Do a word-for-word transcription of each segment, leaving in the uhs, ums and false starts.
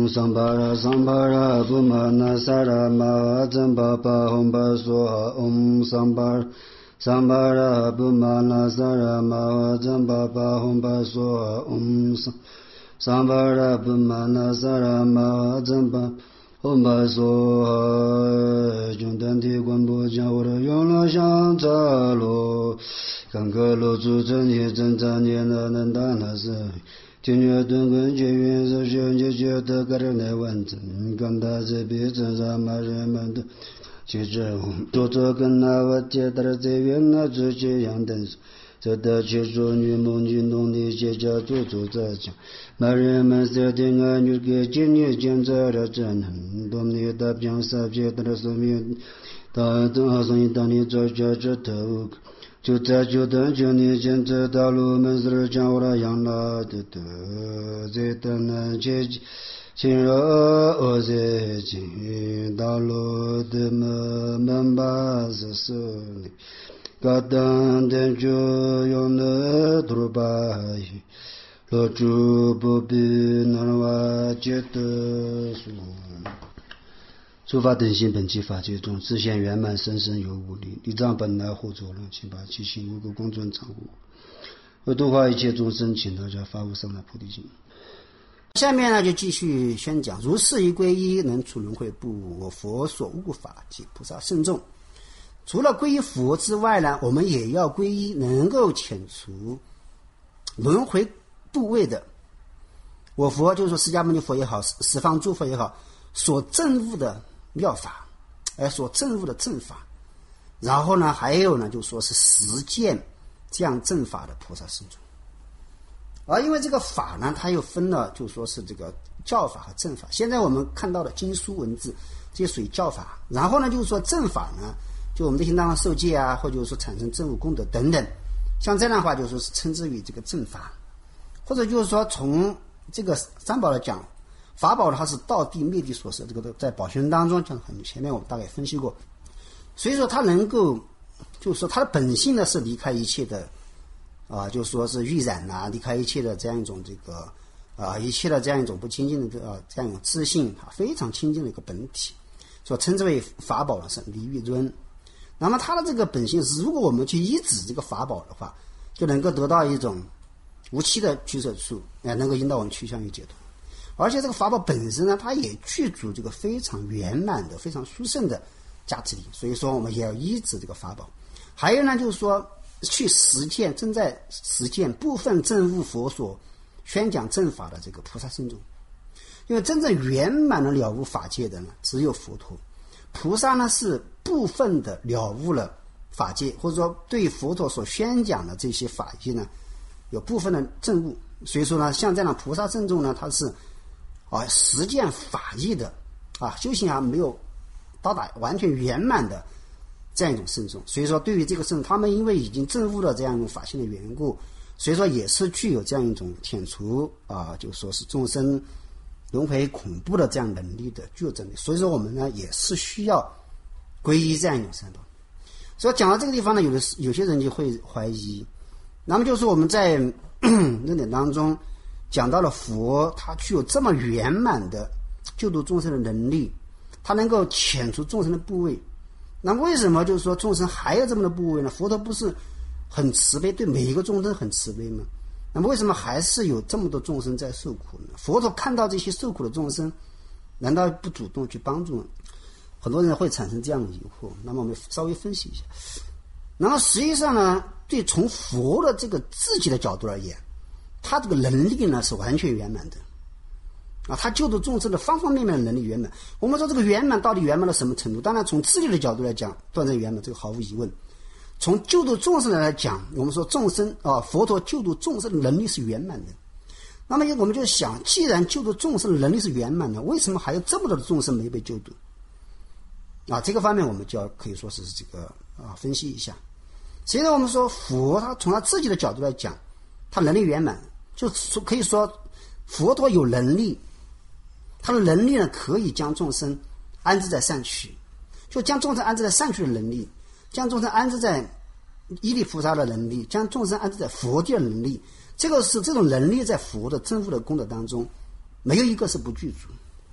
桑巴拉桑巴拉布玛那萨拉玛哈真巴巴吽巴梭哈嗡桑巴桑巴拉布玛那萨拉玛哈真巴巴吽巴梭哈嗡桑桑巴拉布玛那萨拉玛哈真巴吽巴梭哈中丹提观波将我的永乐香扎罗看克罗主真也真真也那能达那是听觉顿根结缘是学就觉得个人来完整跟他这边真让马人们的其实做这跟那我接到这边那直接样的这的去说女梦运动的些家做做这讲马人们设定啊女给今年见着了真很多你的表示觉得说明当当所以当你做这这头就在就等就你现在道路门是将我的养老的的在等那些亲热我在进道路的门门把是是你高等的就用的土巴落住不必那瓦觉得说诸法等心本具法界中自现圆满生生有无力力障本来护作论请把其心无故公尊常护为度化一切众生请大家发悟上来菩提心。 下面呢就继续宣讲如是一归一能除轮回不我佛所悟法及菩萨圣众除了归依佛之外呢我们也要归依能够遣除轮回部位的我佛就是说释迦牟尼佛也好十方诸佛也好所证悟的妙法而所证悟的正法然后呢还有呢就说是实践这样正法的菩萨圣众而因为这个法呢它又分了就说是这个教法和正法现在我们看到的经书文字这些属于教法然后呢就是说正法呢就我们的心当中受戒啊或者说产生正悟功德等等像这样的话就说是称之为这个正法或者就是说从这个三宝来讲法宝它是道地灭地所设这个在宝学当中讲很前面我们大概分析过所以说它能够就是说它的本性呢是离开一切的啊、呃，就说是欲染啊离开一切的这样一种这个啊、呃、一切的这样一种不清净的、呃、这样一种自信啊非常清净的一个本体所称之为法宝呢是离欲尊那么它的这个本性是如果我们去依止这个法宝的话就能够得到一种无期的取舍处也能够引导我们趋向于解脱而且这个法宝本身呢它也具足这个非常圆满的非常殊胜的价值力所以说我们也要依止这个法宝还有呢就是说去实践正在实践部分证悟佛所宣讲正法的这个菩萨圣众因为真正圆满的了悟法界的呢只有佛陀菩萨呢是部分的了悟了法界或者说对佛陀所宣讲的这些法界呢有部分的证悟所以说呢像这样的菩萨圣众呢它是啊，实践法义的啊，修行还没有到达完全圆满的这样一种圣众，所以说对于这个圣，他们因为已经证悟了这样一种法性的缘故，所以说也是具有这样一种遣除啊，就说是众生轮回恐怖的这样能力的具有真理。所以说我们呢也是需要皈依这样一种三宝。所以讲到这个地方呢，有的有些人就会怀疑，那么就是我们在论点当中讲到了佛他具有这么圆满的救度众生的能力，他能够遣除众生的部位，那么为什么就是说众生还有这么多部位呢？佛陀不是很慈悲，对每一个众生很慈悲吗？那么为什么还是有这么多众生在受苦呢？佛陀看到这些受苦的众生，难道不主动去帮助呢？很多人会产生这样的疑惑，那么我们稍微分析一下。然后实际上呢，对从佛的这个自己的角度而言，他这个能力呢是完全圆满的啊，他救度众生的方方面面的能力圆满。我们说这个圆满到底圆满到什么程度？当然从自己的角度来讲，断证圆满，这个毫无疑问。从救度众生来讲，我们说众生啊，佛陀救度众生的能力是圆满的。那么我们就想，既然救度众生的能力是圆满的，为什么还有这么多的众生没被救度？啊，这个方面我们就要可以说是这个啊分析一下。实际上我们说佛他从他自己的角度来讲，他能力圆满，就可以说佛陀有能力，他的能力呢可以将众生安置在善趣，就将众生安置在善趣的能力，将众生安置在依力菩萨的能力，将众生安置在佛地的能力，这个是这种能力在佛的真悟的功德当中没有一个是不具足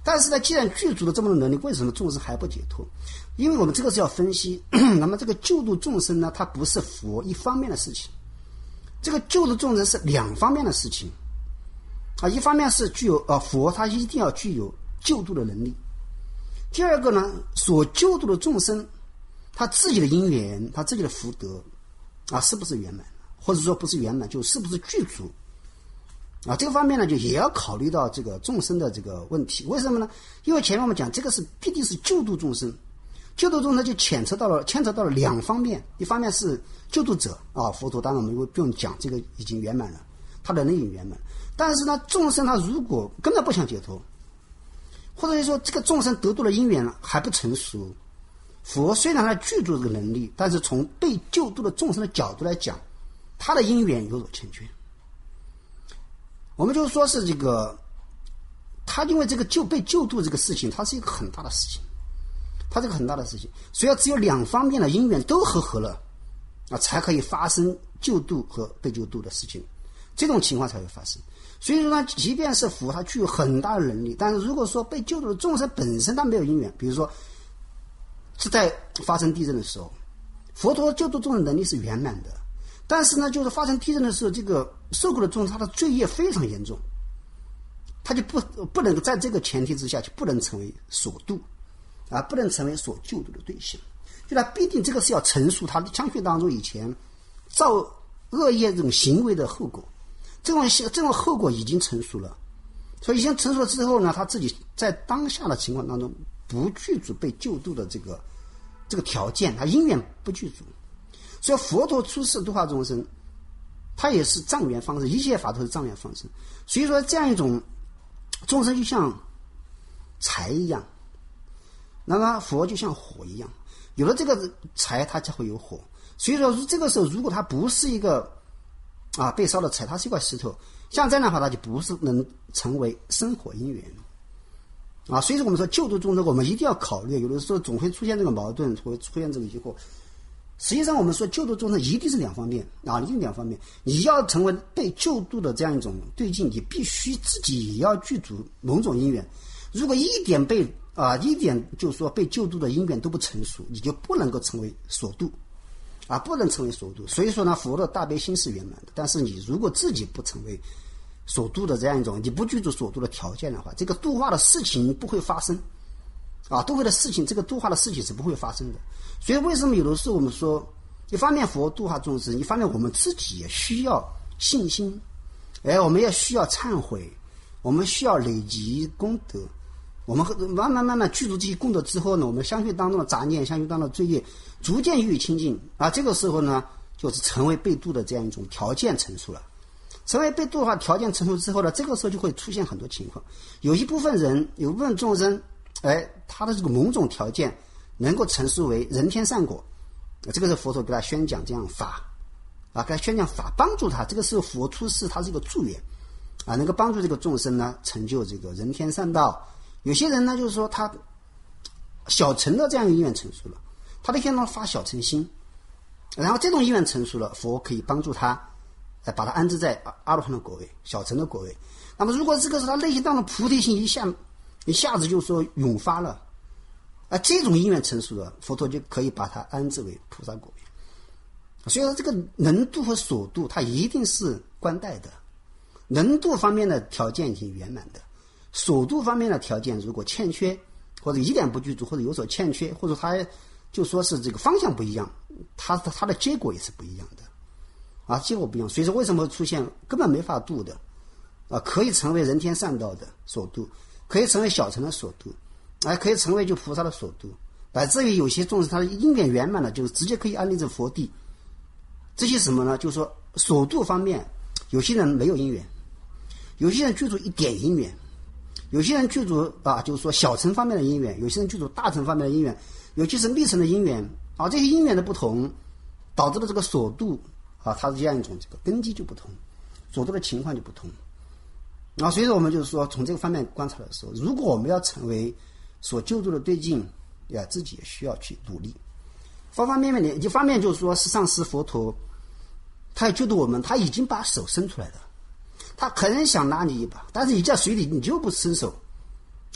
但是呢，既然具足了这么多能力，为什么众生还不解脱？因为我们这个是要分析，那么这个救度众生呢，它不是佛一方面的事情，这个救度众生是两方面的事情啊。一方面是具有啊，佛他一定要具有救度的能力。第二个呢，所救度的众生，他自己的因缘，他自己的福德啊，是不是圆满？或者说不是圆满，就是不是具足啊？这个方面呢，就也要考虑到这个众生的这个问题。为什么呢？因为前面我们讲，这个是必定是救度众生，救度众生就牵扯到了牵扯到了两方面，一方面是救度者啊，佛陀当然我们不用讲，这个已经圆满了，他的能力已经圆满。但是呢，众生他如果根本不想解脱，或者说这个众生得度的因缘还不成熟，佛虽然他具足这个能力，但是从被救度的众生的角度来讲，他的因缘有所欠缺。我们就说是这个，他因为这个救被救度这个事情，它是一个很大的事情，它是一个很大的事情，所以只有两方面的因缘都合合了啊，才可以发生救度和被救度的事情，这种情况才会发生。所以说呢，即便是佛他具有很大的能力，但是如果说被救度的众生本身他没有因缘，比如说是在发生地震的时候，佛陀救度众生能力是圆满的，但是呢，就是发生地震的时候，这个受苦的众生他的罪业非常严重，他就不不能在这个前提之下就不能成为所度啊，不能成为所救度的对象，就他必定这个是要陈述他的相续当中以前造恶业这种行为的后果，这种这种后果已经成熟了，所以已经成熟了之后呢，他自己在当下的情况当中不具足被救度的这个这个条件，他因缘不具足。所以佛陀出世度化众生，他也是障缘方式，一切法都是障缘方式。所以说这样一种众生就像柴一样，那么佛就像火一样，有了这个柴它才会有火。所以说这个时候如果它不是一个啊被烧的柴，它是一块石头，像这样的话它就不是能成为生火因缘啊。所以说我们说救度众生，我们一定要考虑，有的时候总会出现这个矛盾，会出现这个疑惑。实际上我们说救度众生一定是两方面啊，一定两方面。你要成为被救度的这样一种对境，你必须自己也要具足某种因缘。如果一点被啊一点就是说被救度的因缘都不成熟，你就不能够成为所度啊，不能成为所度。所以说呢，佛的大悲心是圆满的，但是你如果自己不成为所度的这样一种，你不具足所度的条件的话，这个度化的事情不会发生啊，度化的事情，这个度化的事情是不会发生的。所以为什么有的时候我们说，一方面佛度化众生，一方面我们自己也需要信心，哎，我们也需要忏悔，我们需要累积功德，我们慢慢慢慢具足这些功德之后呢，我们相续当中的杂念，相续当中的罪业逐渐予以清净啊，这个时候呢，就是成为被度的这样一种条件成熟了。成为被度化条件成熟之后呢，这个时候就会出现很多情况，有一部分人，有一部分众生，哎，他的这个某种条件能够成熟为人天善果，这个是佛陀给他宣讲这样法啊，给他宣讲法，帮助他。这个是佛出世，他是一个助缘啊，能够帮助这个众生呢成就这个人天善道。有些人呢，就是说他小乘的这样一个因缘成熟了，他的天呢发小乘心，然后这种因缘成熟了，佛可以帮助他，哎，把他安置在阿罗汉的果位，小乘的果位。那么如果这个是他内心当中菩提心一下一下子就说涌发了。啊，这种因缘成熟了，佛陀就可以把它安置为菩萨果位。所以说，这个能度和所度，它一定是关带的。能度方面的条件已经圆满的，所度方面的条件如果欠缺，或者一点不具足，或者有所欠缺，或者它就说是这个方向不一样，它它的结果也是不一样的。啊，结果不一样。所以说，为什么会出现根本没法度的？啊，可以成为人天善道的所度，可以成为小乘的所度。还可以成为就菩萨的所度，乃至于有些众生他的因缘圆满了，就直接可以安立在佛地。这些什么呢？就是说所度方面，有些人没有因缘，有些人具足一点因缘，有些人具足啊，就是说小乘方面的因缘，有些人具足大乘方面的因缘，尤其是密乘的因缘啊，这些因缘的不同，导致了这个所度啊，它是这样一种这个根基就不同，所度的情况就不同。然后所以说我们就是说从这个方面观察的时候，如果我们要成为所救助的对境，呀，自己也需要去努力，方方面面的。一方面就是说，是上师佛陀，他要救度我们，他已经把手伸出来了，他很想拉你一把，但是你在水里你就不伸手，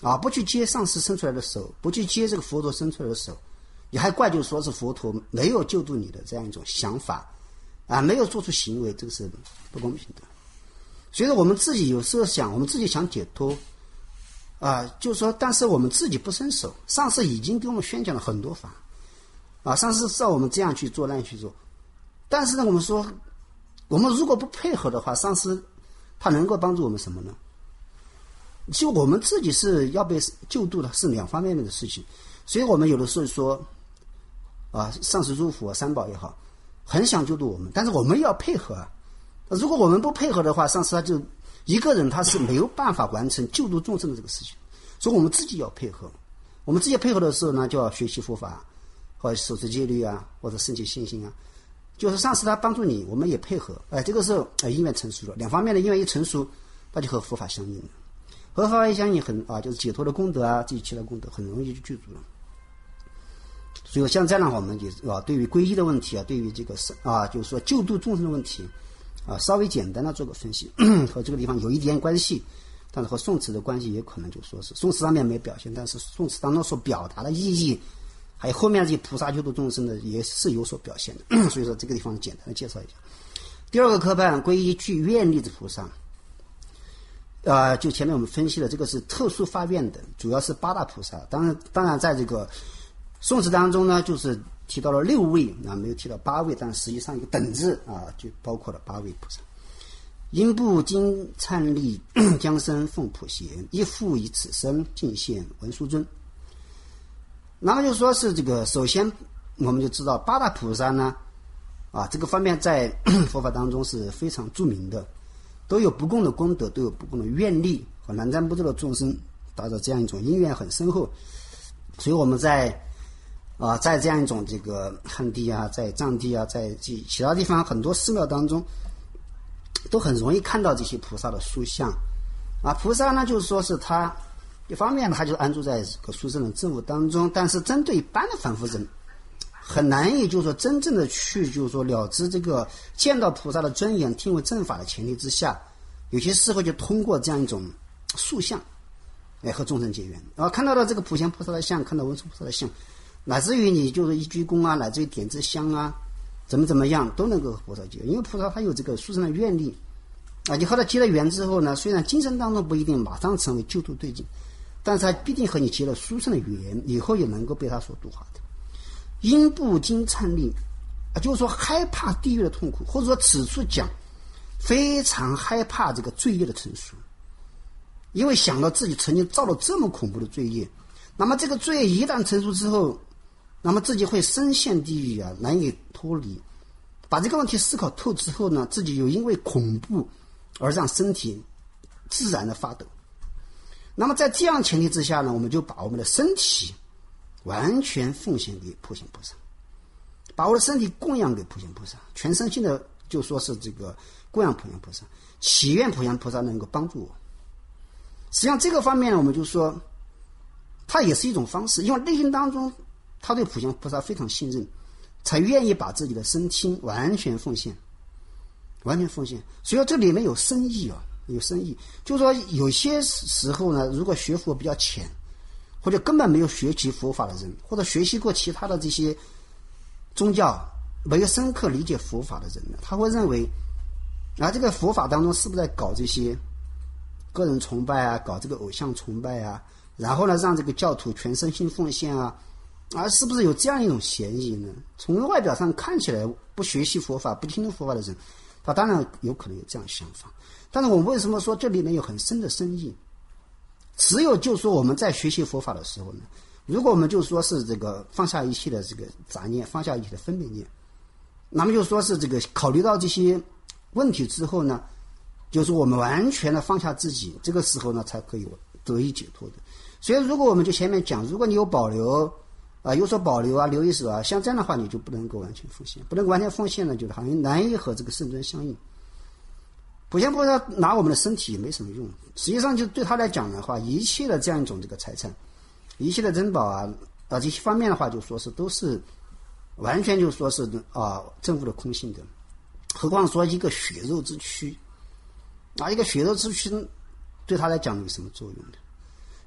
啊，不去接上师伸出来的手，不去接这个佛陀伸出来的手，你还怪就说是佛陀没有救度你的这样一种想法啊，没有做出行为，这个是不公平的。所以说我们自己有时候想，我们自己想解脱啊，就是说，但是我们自己不伸手，上师已经给我们宣讲了很多法啊，上师知道我们这样去做那样去做，但是呢，我们说我们如果不配合的话，上师他能够帮助我们什么呢？其实我们自己是要被救度的，是两方面的事情。所以我们有的时候说啊，上师诸佛三宝也好，很想救度我们，但是我们要配合啊。如果我们不配合的话，上师他就一个人他是没有办法完成救度众生的这个事情。所以我们自己要配合。我们自己配合的时候呢，就要学习佛法，或者守持戒律啊，或者升起信心啊。就是上师他帮助你，我们也配合。哎，这个时候哎因缘成熟了，两方面的因缘一成熟，那就和佛法相应了。和佛法一相应很啊，就是解脱的功德啊，这些其他功德很容易就具足了。所以像这样的话，我们就啊，对于皈依的问题啊，对于这个啊，就是说救度众生的问题啊，稍微简单的做个分析，和这个地方有一点关系，但是和宋词的关系也可能就说是宋词上面没表现，但是宋词当中所表达的意义，还有后面这些菩萨救度众生的也是有所表现的。所以说这个地方简单的介绍一下。第二个科判，皈依具愿力之菩萨。呃，就前面我们分析的这个是特殊发愿的，主要是八大菩萨。当然，当然在这个宋词当中呢，就是提到了六位啊，没有提到八位，但实际上一个等字啊，就包括了八位菩萨。因不经忏力，将身奉普贤，一复以此身尽现文殊尊。那么就说是这个，首先我们就知道八大菩萨呢，啊，这个方面在佛法当中是非常著名的。都有不共的功德，都有不共的愿力，和南瞻部洲的众生达到这样一种因缘很深厚。所以我们在啊，在这样一种这个汉地啊，在藏地啊，在其其他地方很多寺庙当中，都很容易看到这些菩萨的塑像啊。菩萨呢，就是说是他一方面呢，他就安住在这个殊胜的正悟当中，但是针对一般的凡夫人，很难以就是说真正的去就是说了知这个见到菩萨的尊严，听闻正法的前提之下，有些时候就通过这样一种塑像来和众生结缘。然后看到了这个普贤菩萨的像，看到文殊菩萨的像，乃至于你就是一鞠躬啊，乃至于点支香啊，怎么怎么样都能够和菩萨结缘。因为菩萨他有这个殊胜的愿力啊，你和他结了缘之后呢，虽然今生当中不一定马上成为救度对境，但是他必定和你结了殊胜的缘，以后也能够被他所度化的。因不经忏力啊，就是说害怕地狱的痛苦，或者说此处讲非常害怕这个罪业的成熟，因为想到自己曾经造了这么恐怖的罪业，那么这个罪业一旦成熟之后，那么自己会深陷地狱啊，难以脱离。把这个问题思考透之后呢，自己又因为恐怖而让身体自然的发抖。那么在这样前提之下呢，我们就把我们的身体完全奉献给普贤菩萨，把我的身体供养给普贤菩萨，全身心的就说是这个供养普贤菩萨，祈愿普贤菩萨能够帮助我。实际上这个方面呢，我们就说它也是一种方式，因为内心当中他对普贤菩萨非常信任，才愿意把自己的身心完全奉献，完全奉献。所以这里面有深意啊，有深意。就是说有些时候呢，如果学佛比较浅，或者根本没有学习佛法的人，或者学习过其他的这些宗教，没有深刻理解佛法的人呢，他会认为啊，这个佛法当中是不是在搞这些个人崇拜啊，搞这个偶像崇拜啊，然后呢让这个教徒全身心奉献啊，啊，是不是有这样一种嫌疑呢？从外表上看起来，不学习佛法、不听从佛法的人，他当然有可能有这样想法。但是我们为什么说这里面有很深的深意？只有就说我们在学习佛法的时候呢，如果我们就说是这个放下一切的这个杂念，放下一切的分别念，那么就说是这个考虑到这些问题之后呢，就是我们完全的放下自己，这个时候呢才可以得以解脱的。所以如果我们就前面讲，如果你有保留啊，有所保留啊，留一手啊，像这样的话，你就不能够完全奉献，不能够完全奉献呢，就是好像难以和这个圣尊相应。普贤菩萨拿我们的身体也没什么用，实际上就对他来讲的话，一切的这样一种这个财产，一切的珍宝啊啊这些方面的话，就说是都是完全就说是啊正悟的空性的。何况说一个血肉之躯啊，一个血肉之躯对他来讲有什么作用呢？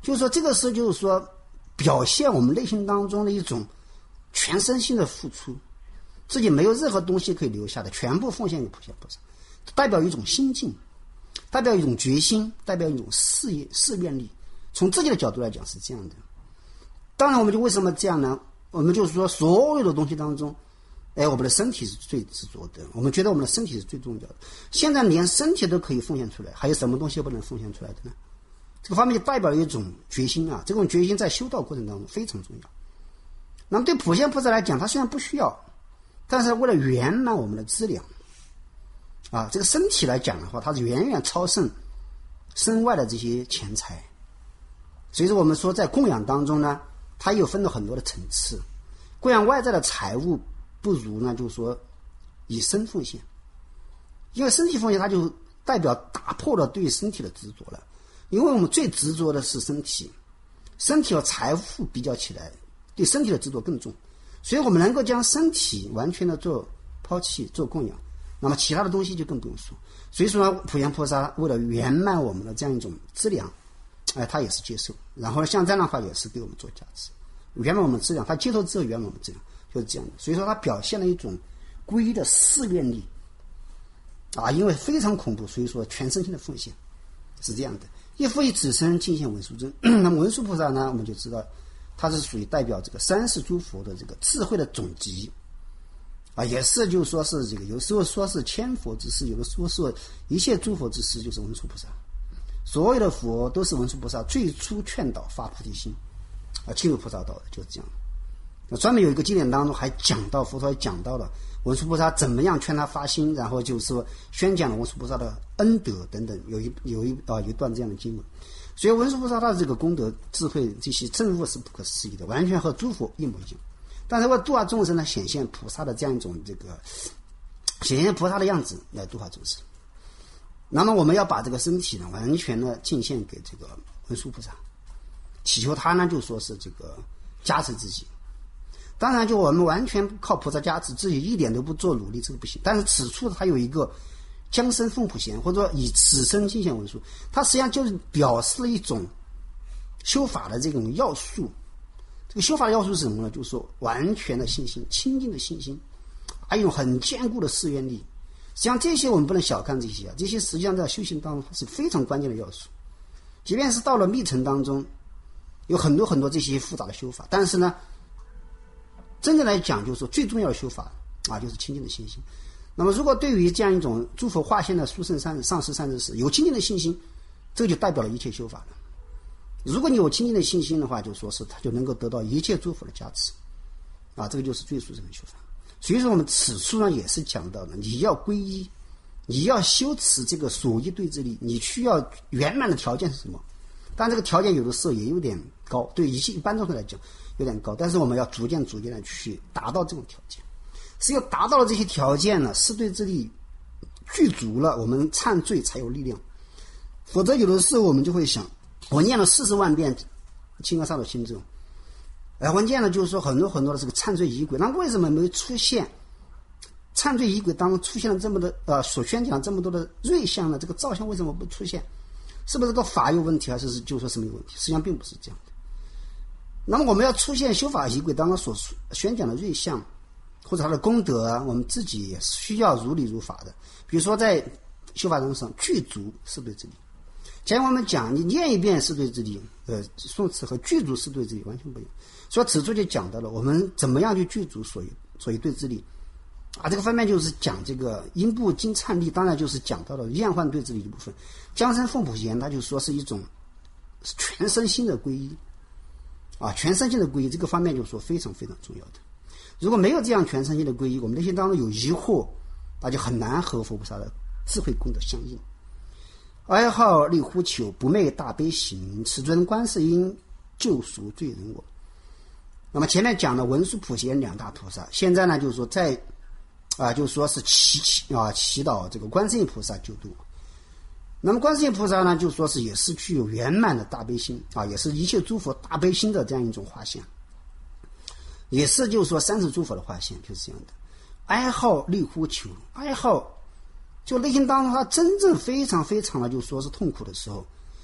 就是说这个是就是说表现我们内心当中的一种全身心的付出，自己没有任何东西可以留下的，全部奉献给普贤菩萨，代表一种心境，代表一种决心，代表一种事业事愿力。从自己的角度来讲是这样的。当然我们就为什么这样呢？我们就是说所有的东西当中，哎，我们的身体是最执着的，我们觉得我们的身体是最重要的。现在连身体都可以奉献出来，还有什么东西不能奉献出来的呢？这个方面就代表了一种决心啊，这种决心在修道过程当中非常重要。那么对普贤菩萨来讲，他虽然不需要，但是为了圆满我们的资粮啊，这个身体来讲的话，它是远远超胜身外的这些钱财。所以说我们说在供养当中呢，它又分了很多的层次。供养外在的财物不如呢，就是说以身奉献，因为身体奉献它就代表打破了对身体的执着了。因为我们最执着的是身体，身体和财富比较起来，对身体的执着更重，所以我们能够将身体完全的做抛弃做供养，那么其他的东西就更不用说。所以说呢，普贤菩萨为了圆满我们的这样一种资粮，哎，他也是接受，然后像这样的话也是给我们做加持，圆满我们资粮，他接受之后圆满我们资粮，就是这样的。所以说他表现了一种皈依的誓愿力啊，因为非常恐怖，所以说全身心的奉献是这样的。一夫一子身尽现文殊真。那么文殊菩萨呢，我们就知道他是属于代表这个三世诸佛的这个智慧的总集啊，也是就是说是这个有时候说是千佛之师，有的说是一切诸佛之师，就是文殊菩萨。所有的佛都是文殊菩萨最初劝导发菩提心啊，进入菩萨道的，就是这样。那专门有一个经典当中还讲到，佛陀还讲到了文殊菩萨怎么样劝他发心，然后就是说宣讲了文殊菩萨的恩德等等，有一有一啊有一段这样的经文。所以文殊菩萨他的这个功德智慧这些证悟是不可思议的，完全和诸佛一模一样。但是为度化众生呢，显现菩萨的这样一种这个显现菩萨的样子来度化众生。那么我们要把这个身体呢完全的尽献给这个文殊菩萨，祈求他呢就说是这个加持自己。当然就我们完全靠菩萨加持，自己一点都不做努力，这个不行。但是此处它有一个将身奉普贤，或者说以此身尽现文殊，它实际上就是表示了一种修法的这种要素。这个修法的要素是什么呢？就是说完全的信心，清净的信心，还有一种很坚固的誓愿力。实际上这些我们不能小看这些啊，这些实际上在修行当中是非常关键的要素。即便是到了密乘当中，有很多很多这些复杂的修法，但是呢真正来讲，就是说最重要的修法啊，就是清净的信心。那么，如果对于这样一种诸佛化现的殊胜善上师善知识有清净的信心，这个就代表了一切修法了。如果你有清净的信心的话，就说是他就能够得到一切诸佛的加持啊，这个就是最殊胜的修法。所以说，我们此处呢也是讲到了，你要皈依，你要修持这个所依对治力，你需要圆满的条件是什么？但这个条件有的时候也有点高，对一些一般众生来讲有点高，但是我们要逐渐逐渐的去达到这种条件。只有达到了这些条件呢，誓对之力具足了，我们忏罪才有力量。否则有的时候我们就会想，我念了四十万遍清歌上的心咒，而我念了就是说很多很多的这个忏罪仪轨，那为什么没出现忏罪仪轨当中出现了这么的呃所宣讲这么多的瑞相呢？这个造像为什么不出现？是不是这个法有问题，还是就说什么有问题？实际上并不是这样的。那么我们要出现修法仪轨当中所宣讲的瑞相或者它的功德啊，我们自己也需要如理如法的。比如说在修法当中具足誓对之力，假如我们讲你念一遍誓对之力，呃，诵持和具足誓对之力完全不一样。所以此处就讲到了我们怎么样去具足所所以对之力啊，这个方面就是讲这个因部经忏力，当然就是讲到了厌患对之力的部分。将身奉普贤，他就说是一种全身心的皈依啊，全身心的皈依，这个方面就是说非常非常重要的。如果没有这样全身心的皈依，我们内心当中有疑惑，那就很难和佛菩萨的智慧功德相应。哀号力呼求，不昧大悲行，此尊观世音救赎罪人我。那么前面讲了文殊普贤两大菩萨，现在呢就是说在啊，就是说是祈祈啊祈祷这个观世音菩萨救度。那么观世音菩萨呢，就说是也是具有圆满的大悲心啊，也是一切诸佛大悲心的这样一种化现，也是就是说三世诸佛的化现，就是这样的。哀号力呼求，哀号就内心当中他真正非常非常的就说是痛苦的时候，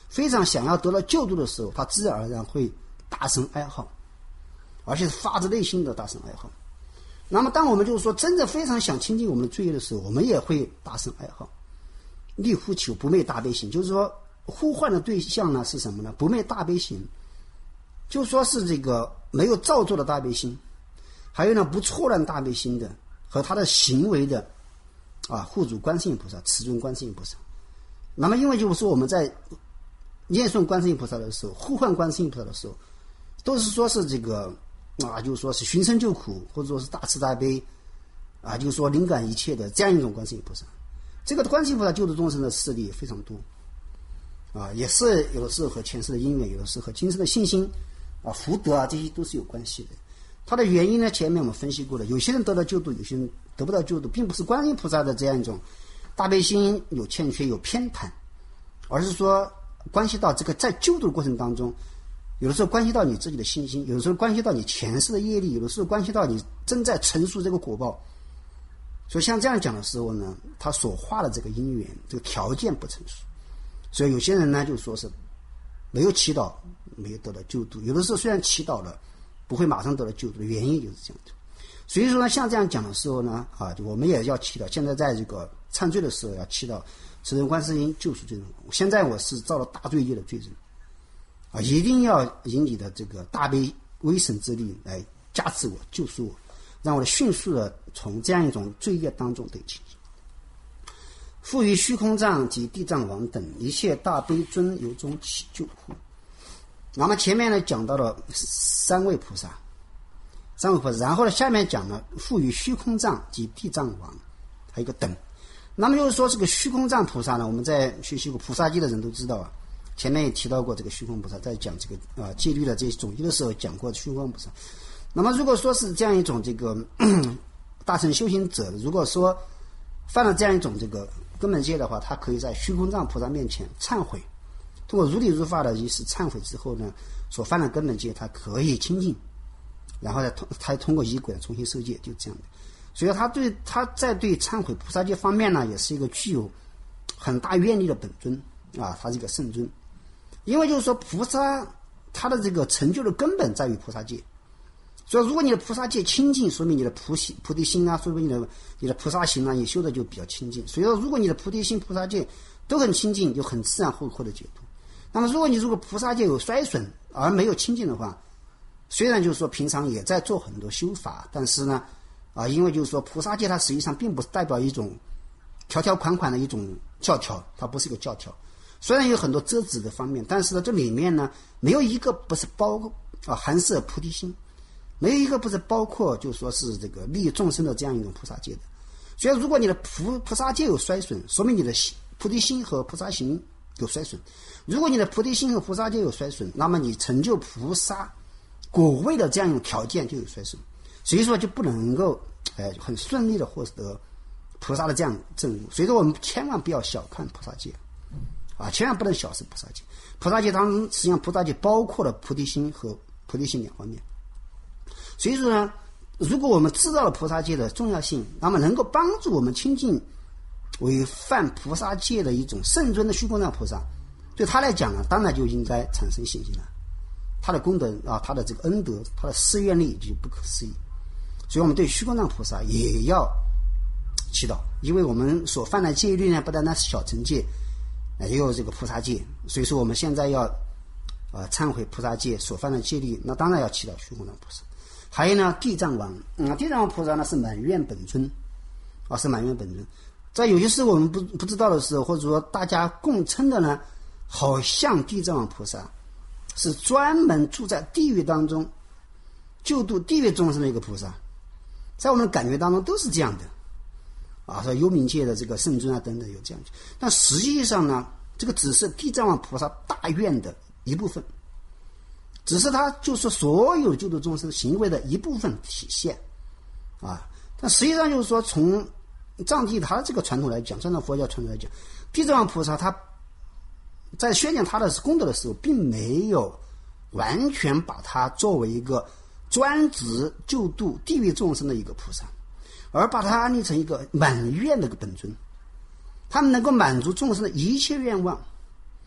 非常想要得到救度的时候，他自然而然会大声哀号，而且是发自内心的大声哀号。那么当我们就是说真正非常想亲近我们的罪业的时候，我们也会大声哀号，力呼求不昧大悲心。就是说呼唤的对象呢是什么呢？不昧大悲心，就说是这个没有造作的大悲心，还有呢不错乱大悲心的和他的行为的啊护主观世音菩萨、慈尊观世音菩萨。那么因为就是说我们在念诵观世音菩萨的时候，呼唤观世音菩萨的时候，都是说是这个啊，就是说是寻声救苦，或者说是大慈大悲啊，就是说灵感一切的这样一种观世音菩萨。这个观世音菩萨救度众生的事例也非常多啊，也是有的是和前世的因缘，有的是和今生的信心啊、福德啊，这些都是有关系的。它的原因呢，前面我们分析过了，有些人得到救度，有些人得不到救度，并不是观世音菩萨的这样一种大悲心有欠缺、有偏袒，而是说关系到这个在救度的过程当中，有的时候关系到你自己的信心，有的时候关系到你前世的业力，有的时候关系到你正在陈述这个果报。所以像这样讲的时候呢，他所化的这个因缘，这个条件不成熟，所以有些人呢就说是没有祈祷，没有得到救度。有的时候虽然祈祷了，不会马上得到救度的原因就是这样的。所以说呢，像这样讲的时候呢，啊，我们也要祈祷。现在在这个忏罪的时候要祈祷慈悲观世音救赎罪人。现在我是造了大罪业的罪人，啊，一定要以你的这个大悲威神之力来加持我、救赎我，让我迅速的从这样一种罪业当中得清净。复于虚空藏及地藏王等一切大悲尊由中起救护。那么前面呢讲到了三位菩萨，三位菩萨，然后呢下面讲了复于虚空藏及地藏王，还有一个等。那么就是说这个虚空藏菩萨呢，我们在学习过菩萨戒的人都知道啊，前面也提到过这个虚空菩萨，在讲这个啊戒律的这些总结的时候讲过虚空菩萨。那么如果说是这样一种这个大乘修行者，如果说犯了这样一种这个根本戒的话，他可以在虚空藏菩萨面前忏悔，通过如理如法的仪式忏悔之后呢，所犯的根本戒他可以清净，然后呢他通过仪轨重新受戒，就这样的。所以他对他在对忏悔菩萨戒方面呢，也是一个具有很大愿力的本尊啊，他是一个圣尊。因为就是说菩萨他的这个成就的根本在于菩萨戒，所以如果你的菩萨戒清净，说明你的菩提菩提心啊，说明你的你的菩萨行啊，你修的就比较清净。所以说如果你的菩提心菩萨戒都很清净，就很自然会获得解脱。那么如果你如果菩萨戒有衰损而没有清净的话，虽然就是说平常也在做很多修法，但是呢啊，因为就是说菩萨戒它实际上并不是代表一种条条款款的一种教条，它不是一个教条。虽然有很多遮止的方面，但是呢这里面呢没有一个不是包啊含摄菩提心，没有一个不是包括就说是这个利益众生的这样一种菩萨戒的。所以如果你的菩菩萨戒有衰损，说明你的菩提心和菩萨行有衰损。如果你的菩提心和菩萨戒有衰损，那么你成就菩萨果位的这样一种条件就有衰损，所以说就不能够呃很顺利的获得菩萨的这样证悟。所以说我们千万不要小看菩萨戒啊，千万不能小视菩萨戒。菩萨戒当中实际上菩萨戒包括了菩提心和菩提心两方面。所以说呢，如果我们知道了菩萨戒的重要性，那么能够帮助我们亲近为犯菩萨戒的一种圣尊的虚空藏菩萨，对他来讲呢，当然就应该产生信心了。他的功德啊，他的这个恩德，他的施愿力就不可思议。所以我们对虚空藏菩萨也要祈祷，因为我们所犯的戒律呢，不单单是小乘戒，也有这个菩萨戒。所以说我们现在要呃忏悔菩萨戒所犯的戒律，那当然要祈祷虚空藏菩萨。还有呢，地藏王，嗯，地藏王菩萨呢是满愿本尊啊，是满愿本尊。在有些时候我们不不知道的时候，或者说大家共称的呢，好像地藏王菩萨是专门住在地狱当中救度地狱众生的一个菩萨，在我们的感觉当中都是这样的啊，说幽冥界的这个圣尊啊等等有这样。但实际上呢，这个只是地藏王菩萨大愿的一部分，只是他就是所有救度众生行为的一部分体现啊。但实际上就是说，从藏地他这个传统来讲，藏传佛教传统来讲，地藏王菩萨他在宣讲他的功德的时候，并没有完全把他作为一个专职救度地狱众生的一个菩萨，而把他安立成一个满愿的一个本尊，他们能够满足众生的一切愿望。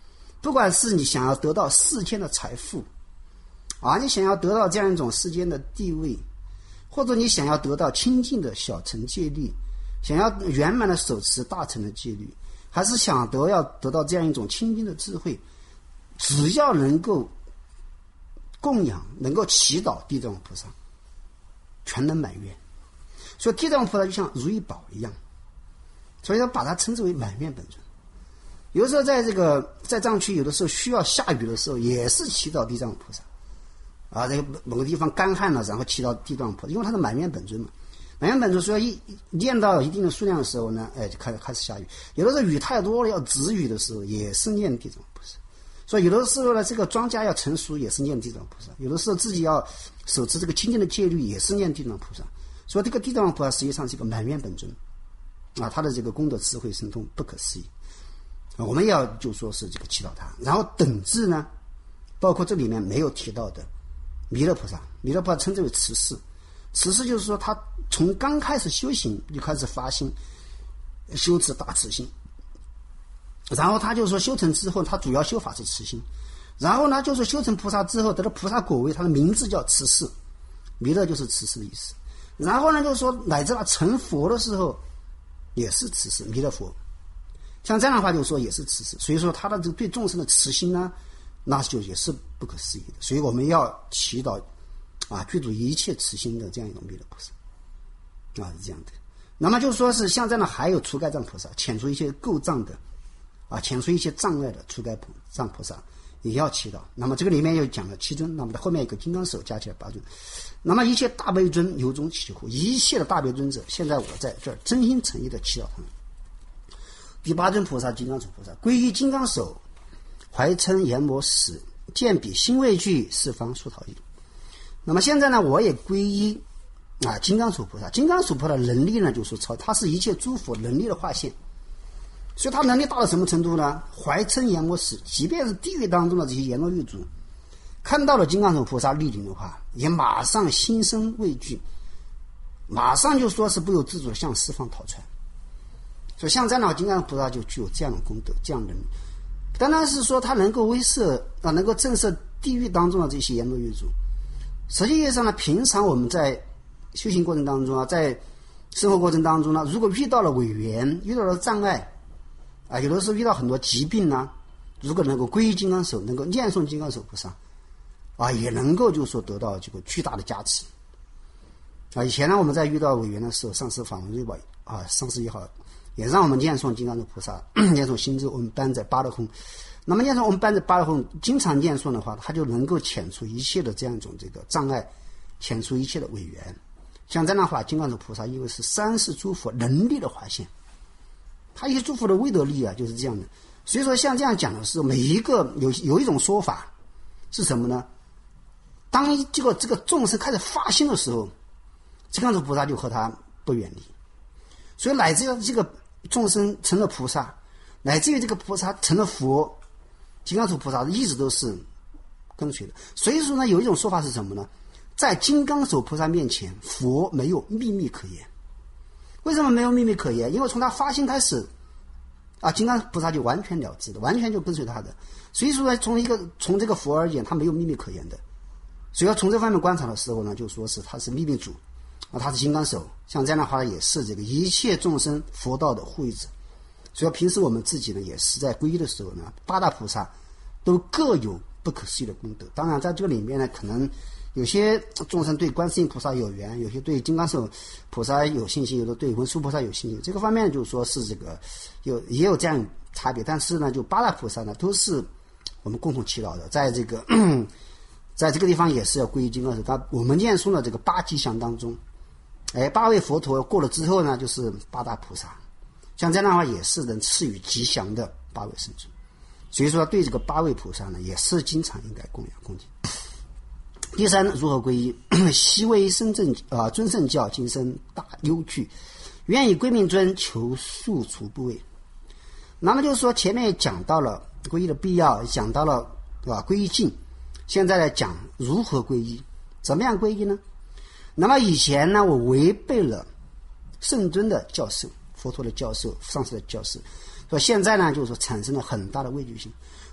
不管是你想要得到世间的财富啊，你想要得到这样一种世间的地位，或者你想要得到清净的小乘戒律，想要圆满的手持大乘的戒律，还是想得要得到这样一种清净的智慧，只要能够供养，能够祈祷地藏王菩萨，全能满愿。所以地藏王菩萨就像如意宝一样，所以要把它称之为满愿本尊。有的时候在这个在藏区，有的时候需要下雨的时候，也是祈祷地藏王菩萨啊，这个某个地方干旱了，然后祈祷地藏王菩萨，因为它是满愿本尊嘛。满愿本尊说一念到一定的数量的时候呢，哎，就开始开始下雨。有的时候雨太多了，要止雨的时候，也是念地藏王菩萨。所以有的时候呢，这个庄稼要成熟，也是念地藏王菩萨；有的时候自己要守持这个清净的戒律，也是念地藏王菩萨。所以这个地藏王菩萨实际上是一个满愿本尊啊，他的这个功德智慧神通不可思议。我们要就说是这个祈祷他。然后等至呢，包括这里面没有提到的弥勒菩萨，弥勒菩萨称之为持世。持世就是说他从刚开始修行就开始发心修持大慈心，然后他就说修成之后，他主要修法是慈心，然后呢就是修成菩萨之后得到菩萨果位，他的名字叫持世，弥勒就是持世的意思。然后呢就是说乃至他成佛的时候也是持世，弥勒佛。像这样的话就说也是慈世，所以说他的这个对众生的慈心呢，那就也是不可思议的。所以我们要祈祷啊，具足一切慈心的这样一种弥勒菩萨啊，是这样的。那么就说是像这样的，还有除盖障菩萨，遣除一些垢障的啊，遣除一些障碍的除盖障菩萨也要祈祷。那么这个里面又讲了七尊，那么后面有个金刚手，加起来八尊。那么一切大悲尊由衷祈护，一切的大悲尊者，现在我在这儿真心诚意的祈祷他们。第八尊菩萨金刚手菩萨，皈依金刚手，怀嗔研磨使，见彼心畏惧，四方殊陶艺。那么现在呢，我也皈依啊金刚手菩萨。金刚手菩萨的能力呢，就是超，他是一切诸佛能力的化现。所以他能力大到什么程度呢？怀嗔研磨使，即便是地狱当中的这些阎罗狱卒，看到了金刚手菩萨莅临的话，也马上心生畏惧，马上就说是不由自主的向四方逃窜。所以像这样的金刚菩萨就具有这样的功德，这样的能力。当然是说他能够威慑啊，能够震慑地狱当中的这些阎罗狱卒。实际上呢，平常我们在修行过程当中啊，在生活过程当中呢，如果遇到了违缘，遇到了障碍啊，有的时候遇到很多疾病呢，如果能够皈依金刚手，能够念诵金刚手菩萨啊，也能够就是说得到这个巨大的加持啊。以前呢，我们在遇到违缘的时候，上师法门瑞宝啊，上师也好，也让我们念诵金刚手菩萨，念诵心咒，我们班在八勒空。那么念诵我们班在八勒空经常念诵的话，它就能够遣除一切的这样一种这个障碍，遣除一切的违缘。像这样的话，金刚手菩萨因为是三世诸佛能力的化现，他一些诸佛的威德力啊，就是这样的。所以说像这样讲的是，每一个有有一种说法是什么呢？当这个这个众生开始发心的时候，金刚手菩萨就和他不远离。所以乃至于这个众生成了菩萨，乃至于这个菩萨成了佛，金刚手菩萨一直都是跟随的。所以说呢，有一种说法是什么呢？在金刚手菩萨面前，佛没有秘密可言。为什么没有秘密可言？因为从他发心开始啊，金刚菩萨就完全了知的，完全就跟随他的。所以说呢，从一个从这个佛而言，他没有秘密可言的。所以要从这方面观察的时候呢，就说是他是秘密主啊，他是金刚手。像这样的话也是这个一切众生佛道的护卫者。所以平时我们自己呢，也是在皈依的时候呢，八大菩萨都各有不可思议的功德。当然在这个里面呢，可能有些众生对观世音菩萨有缘，有些对金刚手菩萨有信心，有的对文殊菩萨有信心。这个方面就是说是这个有也有这样差别。但是呢，就八大菩萨呢，都是我们共同祈祷的。在这个在这个地方也是要皈依金刚手。他我们念诵的这个八吉祥当中，哎，八位佛陀过了之后呢，就是八大菩萨。像这样的话也是能赐予吉祥的八位圣尊。所以说对这个八位菩萨呢，也是经常应该供养恭敬。第三，如何皈依？昔为深正啊尊圣教，今生大忧惧，愿以归命尊求速除怖畏。那么就是说，前面讲到了皈依的必要，讲到了啊皈依境，现在来讲如何皈依，怎么样皈依呢？那么以前呢，我违背了圣尊的教授，佛陀的教授，上师的教授，所以现在呢，就是说产生了很大的畏惧心。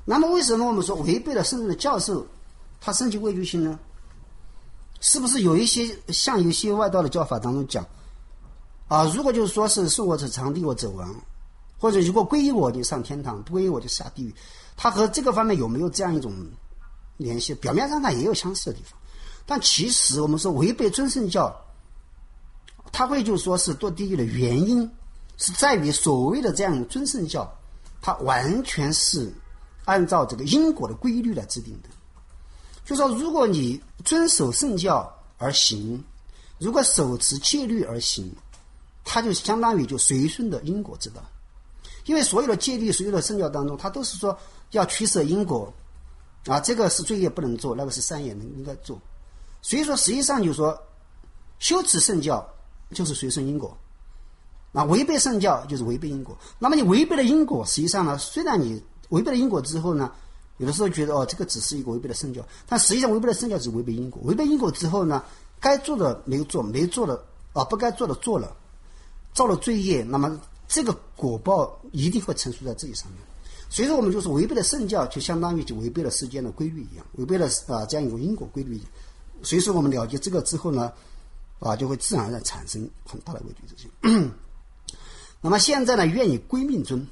那么为什么我们说违背了圣尊的教授他升起畏惧心呢？是不是有一些像有一些外道的教法当中讲啊，如果就是说是受我者长地我者亡，或者如果皈依我就上天堂，不皈依我就下地狱，它和这个方面有没有这样一种联系？表面上看也有相似的地方，但其实我们说违背尊圣教，它会就说是堕地狱的原因是在于所谓的这样尊圣教，它完全是按照这个因果的规律来制定的。就说如果你遵守圣教而行，如果手持戒律而行，它就相当于就随顺的因果之道。因为所有的戒律所有的圣教当中，它都是说要取舍因果啊，这个是罪业不能做，那个是善业能应该做。所以说实际上就是说修持圣教就是随顺因果啊，违背圣教就是违背因果。那么你违背了因果，实际上呢，虽然你违背了因果之后呢，有的时候觉得哦，这个只是一个违背了圣教，但实际上违背了圣教只是违背因果。违背因果之后呢，该做的没有做，没做的啊不该做的做了，造了罪业，那么这个果报一定会承受在自己上面。所以说我们就是违背了圣教，就相当于就违背了世间的规律一样，违背了啊这样一种因果规律。所以说我们了解这个之后呢，啊就会自然而然产生很大的畏惧之心。那么现在呢，愿以归命尊。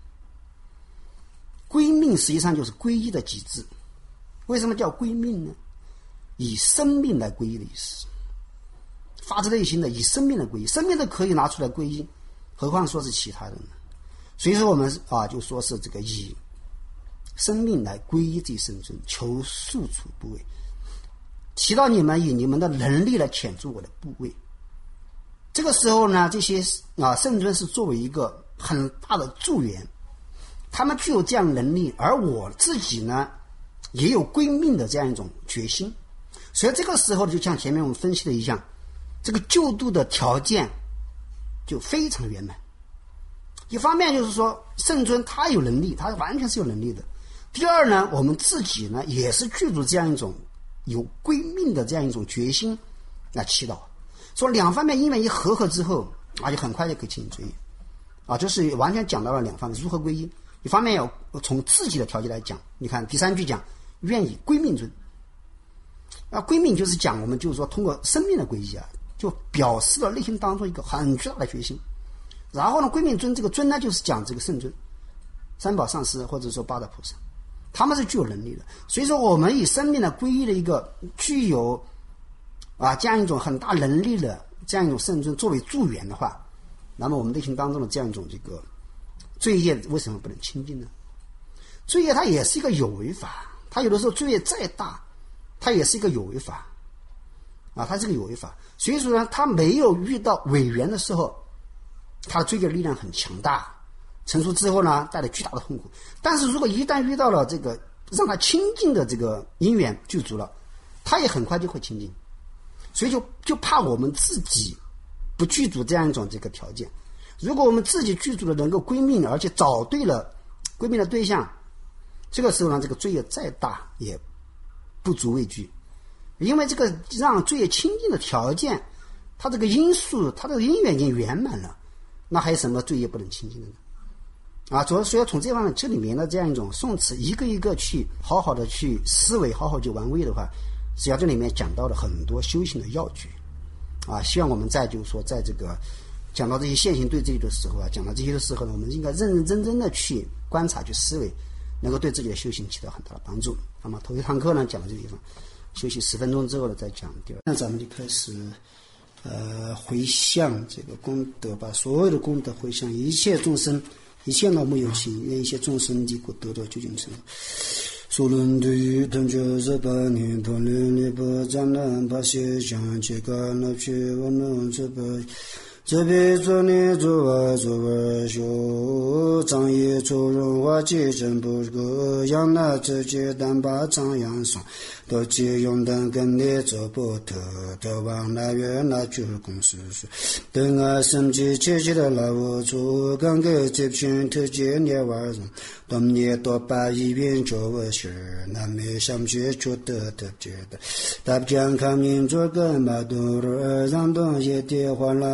归命实际上就是皈依的极致。为什么叫归命呢？以生命来皈依的意思，发自内心的以生命来皈依，生命都可以拿出来皈依，何况说是其他人呢？所以说我们啊就说是这个以生命来皈依这圣尊，求速处不畏，祈祷你们以你们的能力来遣住我的部位。这个时候呢，这些啊圣尊是作为一个很大的助缘，他们具有这样的能力，而我自己呢也有归命的这样一种决心。所以这个时候就像前面我们分析的一样，这个救度的条件就非常圆满。一方面就是说圣尊他有能力，他完全是有能力的。第二呢，我们自己呢也是具足这样一种有归命的这样一种决心来祈祷。说两方面因为一合合之后啊，就很快就可以进行追忆啊，就是完全讲到了两方面如何归依。一方面要从自己的条件来讲，你看第三句讲愿以归命尊啊，归命就是讲我们就是说通过生命的归依啊，就表示了内心当中一个很巨大的决心。然后呢，归命尊这个尊呢，就是讲这个圣尊、三宝上师或者说八大菩萨，他们是具有能力的。所以说我们以生命的归依的一个具有啊这样一种很大能力的这样一种圣尊作为助缘的话，那么我们内心当中的这样一种这个罪业为什么不能清净呢？罪业它也是一个有为法，它有的时候罪业再大，它也是一个有为法啊，它是个有为法。所以说呢，它没有遇到违缘的时候，它的罪业力量很强大，成熟之后呢，带来巨大的痛苦。但是如果一旦遇到了这个让它清净的这个因缘具足了，它也很快就会清净。所以就就怕我们自己不具足这样一种这个条件。如果我们自己具足的能够归命，而且找对了归命的对象，这个时候呢，这个罪业再大也不足畏惧，因为这个让罪业清净的条件，它这个因素，它这个因缘已经圆满了，那还有什么罪业不能清净的呢？啊，主要所以要从这方面，这里面的这样一种宋词，一个一个去好好的去思维，好好去玩味的话，实际上这里面讲到了很多修行的要诀啊。希望我们在就是说，在这个讲到这些现行对这里的时候啊，讲到这些的时候呢，我们应该认认真真的去观察、去思维，能够对自己的修行起到很大的帮助。那么头一堂课呢，讲到这个地方，休息十分钟之后呢，再讲第二。那咱们就开始呃回向这个功德，把所有的功德回向一切众生，一切老母有情，愿一切众生离苦得到究竟成。所论对于同觉日八年同论力不展览把些讲这个那去我们这边这边做年做外做外修张业做人化结真不个养那直接单把张扬上到借用等跟你做不得的往那远那就是公司说等啊生气切切的老我做刚个这片特接年玩人当年多把一边做我事那没想去就得得觉得大家看民族跟马多尔让东西的话那么讲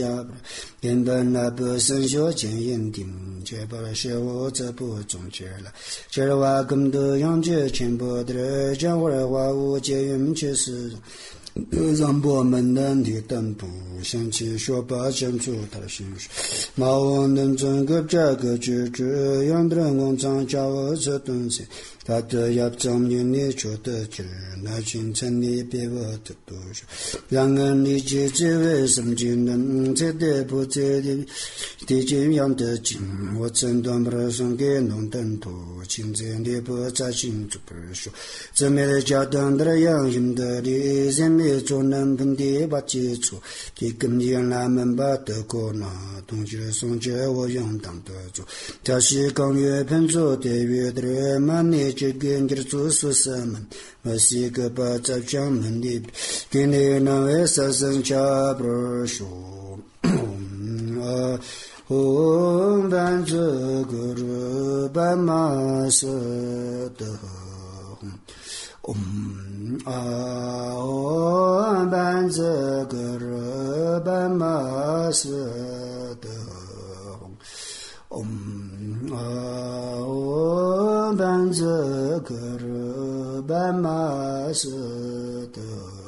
家原本那不生学见言定却把学我这不中结了这的话更多样觉全部的讲我的话我结缘确实让我们能力等不想起说把清楚他的心事马我能整个这个句这样的人工厂叫我这东西他的要证明你说的句那清晨你别我的读书让人理解这为什么就能这的不这的的这样的经我诊断不了送给农等途亲自的不在清楚不说这没的家当的样心的的人没做能分的把接触给根源他们把德国那东西送给我用当的做他是刚月喷做的月的人满你这跟着做说什么我是个把这讲门的给你那位杀生家不说啊红板这个日本马色的嗯啊红板这个日本马色的嗯啊红板这个日本马色的